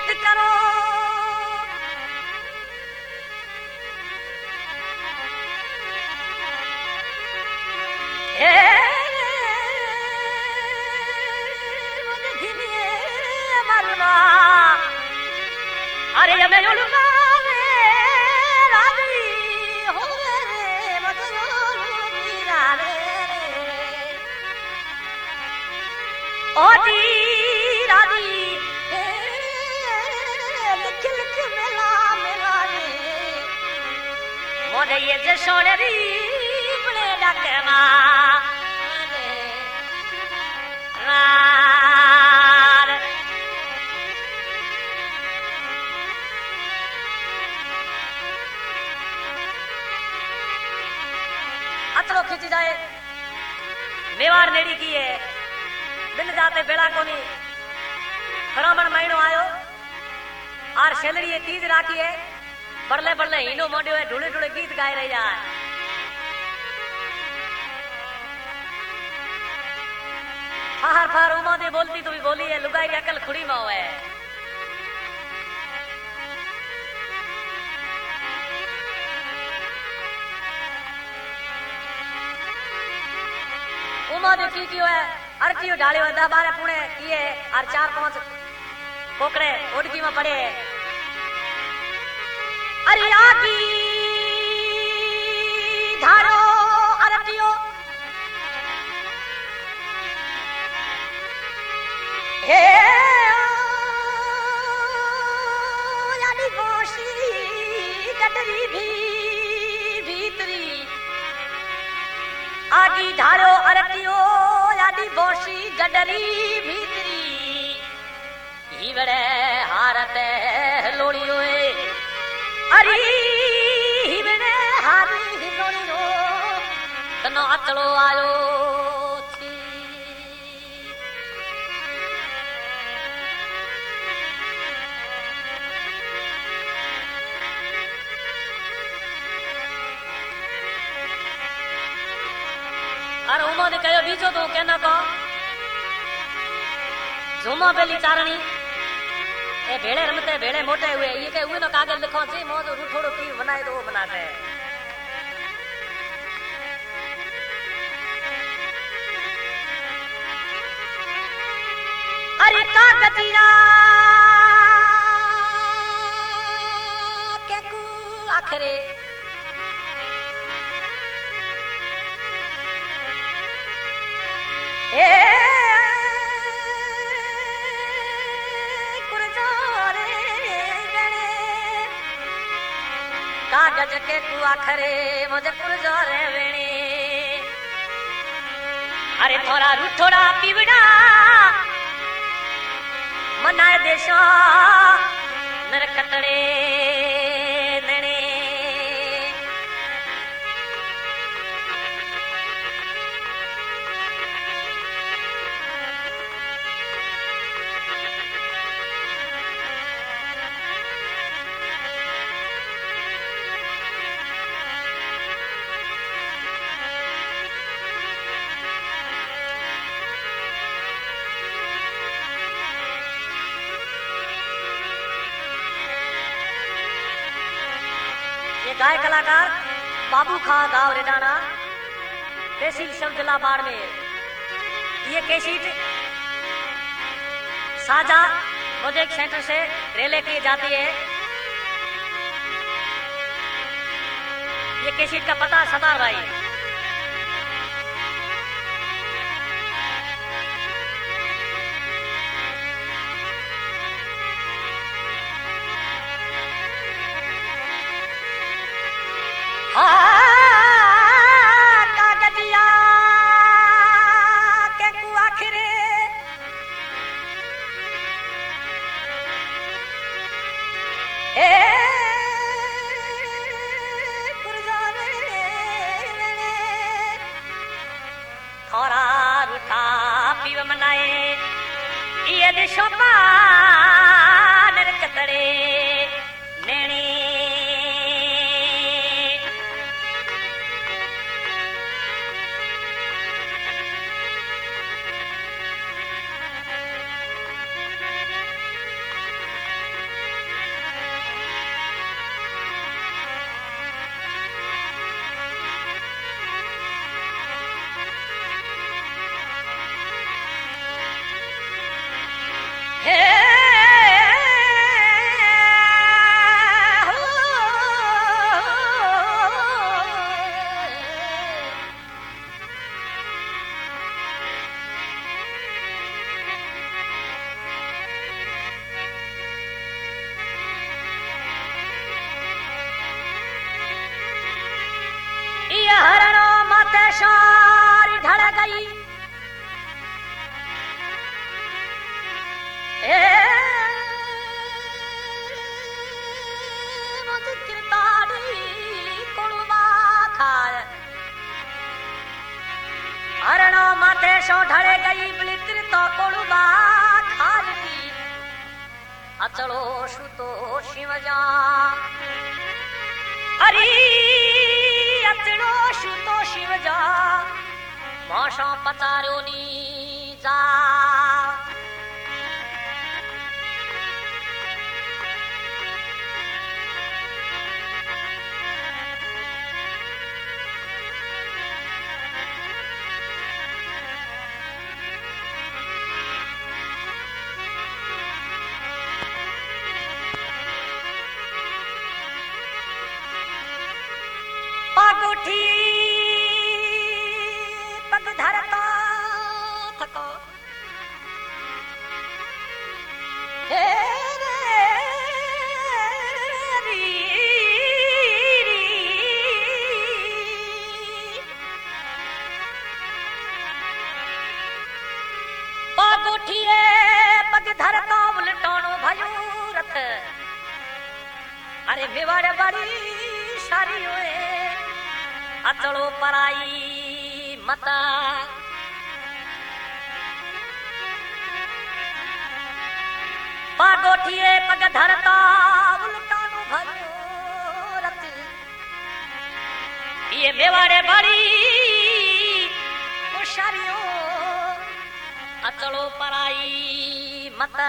इज्जत करो अरे मैं मोरे ये जसोड़री बड़े डाके अतरो खिंच जाए मेवाड़ नेड़ी की है दिन जाते बेड़ा कोनी ब्राह्मण महीनो आयो और शेलड़ी तीज राखी है बड़ले बड़ले हीनो मोडियो है ढूले ढूले गीत गाए रही जाए फार फार उमा दे बोलती तो भी बोली है लुगाई की अकल खुड़ी में है उमा दे की है अर्जियो ढाले हुए 10-12 पुणे किए और 4-5 कोकड़े ओडकी में पड़े अरे आगी धारो अरटियो हे यानी गोशी गडरी भी भीतरी आगी धारो अरटियो यानी गोशी गडरी भीतरी हिवड़े हारते लोड़ियो अरे हिवड़े हारी हिलोड़ियो तनो अचलो आयो थी अरे उमा ने कहो बीजो तो कहना को झूमा बेली चारणी ए भेड़े रमते भेड़े मोटे हुए ये के हुए नो कागज लिखो छी मो तो थोड़ो पीर बनाए दो बनाते अरे कागजिया के कु आखरे ए कागज के कुआ खरे मुझे पुरजोरे वेणी अरे थोड़ा रूठोड़ा पीवड़ा मनाए देशो नरकतड़े नणे गाय कलाकार बाबू खा गांव रेडाना तहसील शब्दला बाड़मेर ये कैसेट साजा प्रोजेक्ट सेंटर से रेले की जाती है ये कैसेट का पता सतार भाई कागजिया के कुआ खिरे ए पुरजाने थोड़ा रूठा पीव मनाए ये दिशो पान कतड़े नेणी सारी ढल गई। हरणो माथे सो ढले गई बिलित्र तो कोलुबा खाली। अचलो सुतो शिवजा अरे अचलो सुतो शिवजा मौसो पचारो नी जा। पागोठी पग धरता थको हे रे री पागोठी पग धरता उलटानो भयो रथ। अरे मेवाड़े बड़ी सारी होए अचलो पराई मता। पागोठिए पग धरता उल्टानो भयो रत। ये मेवाड़े बड़ी होशियारियो अचलो पराई मता।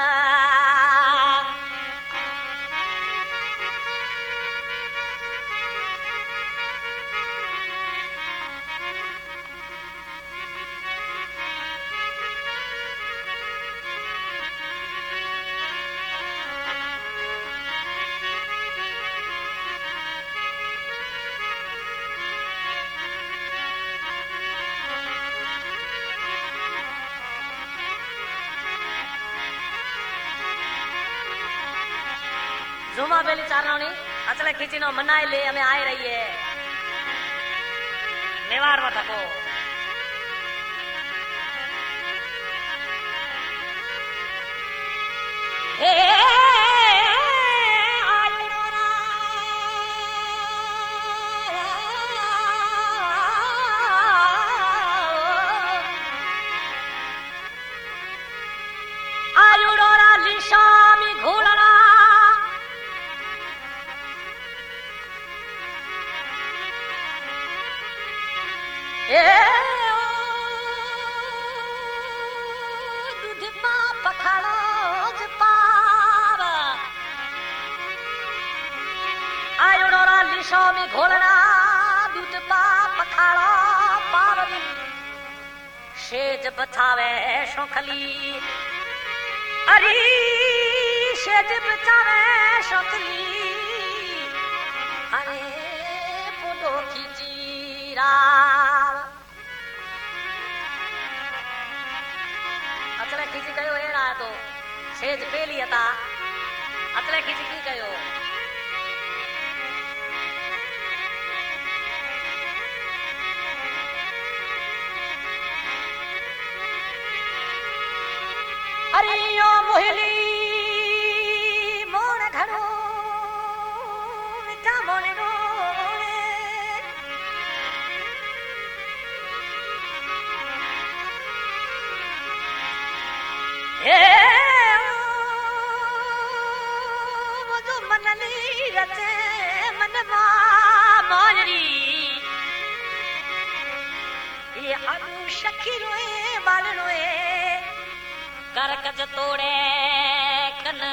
झूमा बेली चारणी अचले खींचीनो मनाई ले हमें आए रही है नेवार में थको। आयुडोरा लिशामी घोलना दूध पा पखाड़ो पाव। आयुडोरा लिशो में घोलना दूध पा पखाड़ो पाव। शेज बचावे शोखली अरे शेज बचावे शोखली। अरे फोटो खींचीरा अचले खींची कयो हे रहा तो सेज पेली हता अचले खींची की कयो। अरे यो मोहली मोन घड़ो मिठा मोने रो वो जो मनली रचे मन मारी। ये अनु शखी रोए बाल रोए करकज तोड़े कना।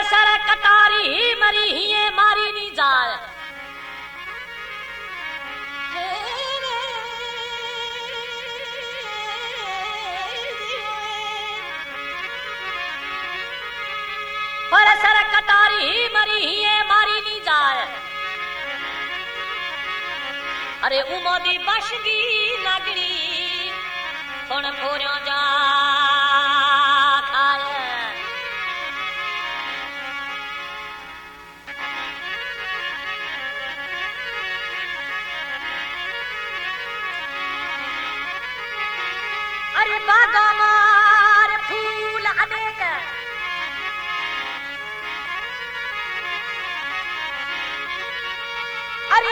सर कटारी मरी ही मारी नी जाए पर सर कटारी मरी ही मारी नी जाए अरे उमोदी बशदी नगरी कौन फोरियो जा खाए अरे बागा मार फूल अनेक अरे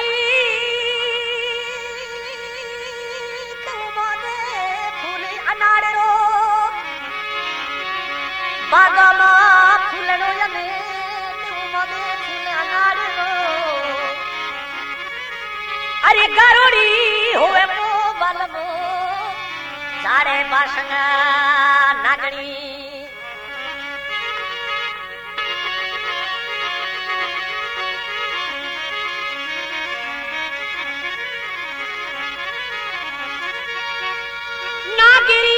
बागामा फूलनो यमे उमदे फूल अनाड़ो अरे गरुड़ी होवे मो बलमो सारे बासंगा नागणी नागिरी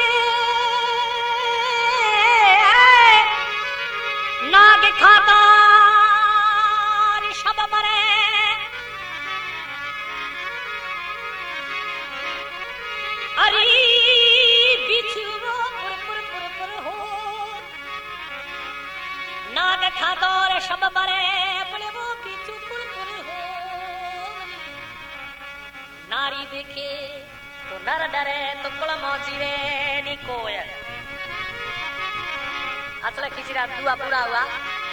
नाग खाता शब मरे अरे बिच्छू पुर पुर पुर पुर हो नाग खाता शब मरे बोले वो बिच्छू पुर पुर हो नारी देखे तो नर डरे तो कुलमो जीवे नी कोय असला खिचड़ा दुआ पूरा हुआ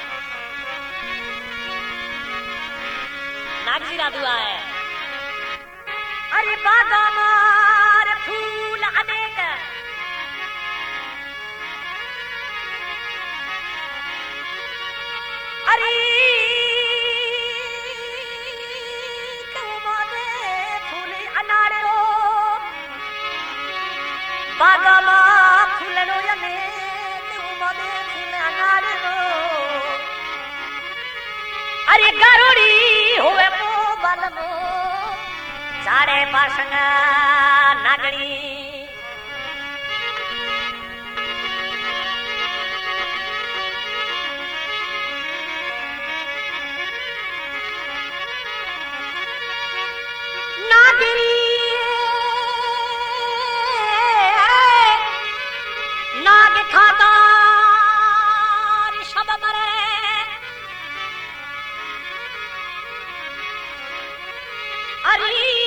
नागजीरा दुआ है अरे बागा मार फूल अनेक अरे फूल अनाड़ो बागा मा फूलनो यमे अरे गरुड़ी होवे मो बलमो सारे बासंगा नागणी नागिरी नाग खाता शब मरे अरे